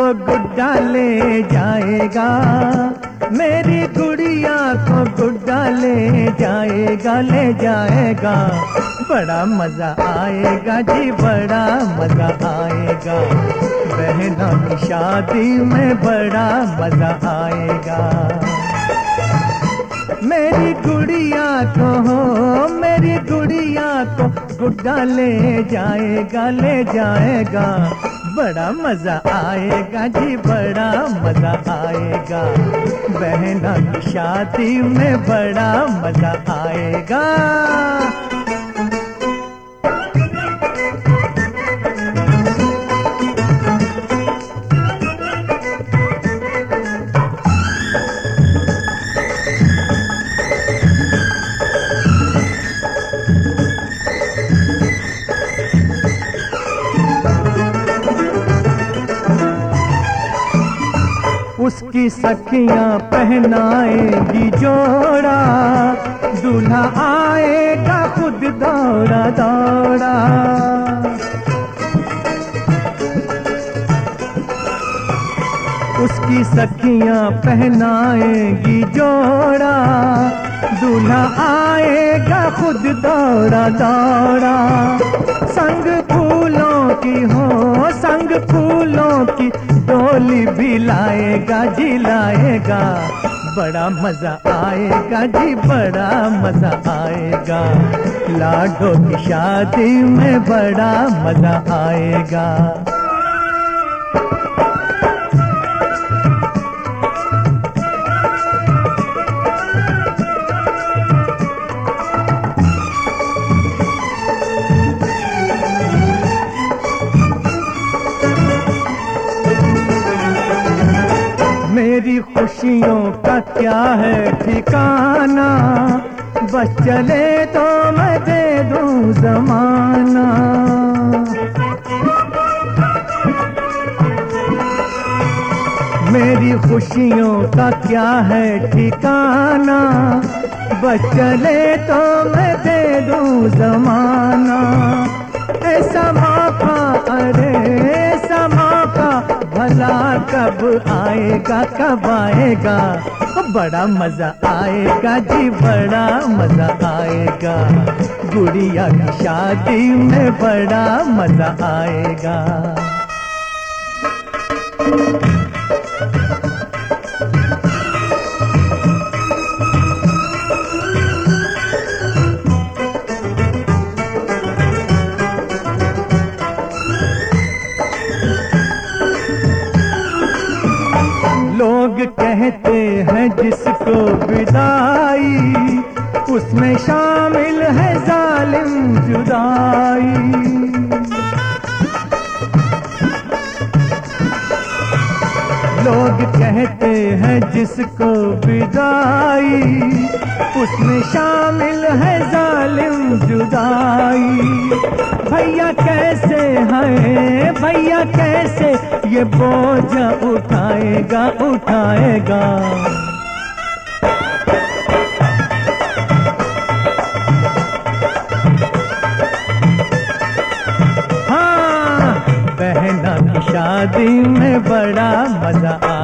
गुड्डा ले जाएगा, मेरी गुड़िया को गुड्डा ले जाएगा, ले जाएगा। बड़ा मजा आएगा जी, बड़ा मजा आएगा, बहनों की शादी में बड़ा मजा आएगा। मेरी गुड़िया को हो, मेरी गुड़िया को गुड्डा ले जाएगा, ले जाएगा। बड़ा मजा आएगा जी, बड़ा मजा आएगा, बहना की शादी में बड़ा मजा आएगा। उसकी सखियां पहनाएगी जोड़ा, दूल्हा आएगा खुद दौड़ा दौड़ा। उसकी सखियां पहनाएगी जोड़ा, दूल्हा आएगा खुद दौड़ा दौड़ा। संग फूलों की हो, संग फूलों की डोली भी लाएगा जी, लाएगा। बड़ा मजा आएगा जी, बड़ा मजा आएगा, लाडो की शादी में बड़ा मजा आएगा। मेरी खुशियों का क्या है ठिकाना, बस चले तो मैं दे दूं ज़माना। मेरी खुशियों का क्या है ठिकाना, बस चले तो मैं दे दूं ज़माना। ऐसा मौका, अरे ऐसा मौका भला कब आएगा, कब आएगा। बड़ा मजा आएगा जी, बड़ा मजा आएगा, गुड़िया की शादी में बड़ा मजा आएगा। लोग कहते हैं जिसको विदाई, उसमें शामिल है जालिम जुदाई। लोग कहते हैं जिसको विदाई, उसमें शामिल है जालिम जुदाई। भैया कैसे है, भैया कैसे ये बोझ उठाएगा, उठाएगा। हाँ, बहना की शादी में बड़ा मजा